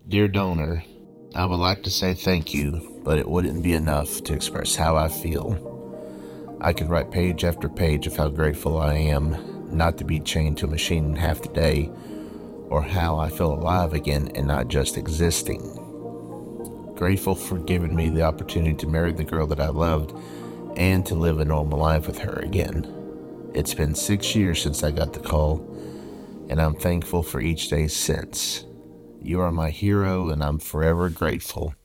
Dear donor, I would like to say thank you, but it wouldn't be enough to express how I feel. I could write page after page of how grateful I am not to be chained to a machine half the day, or how I feel alive again and not just existing. Grateful for giving me the opportunity to marry the girl that I loved and to live a normal life with her again. It's been 6 years since I got the call, and I'm thankful for each day since. You are my hero, and I'm forever grateful.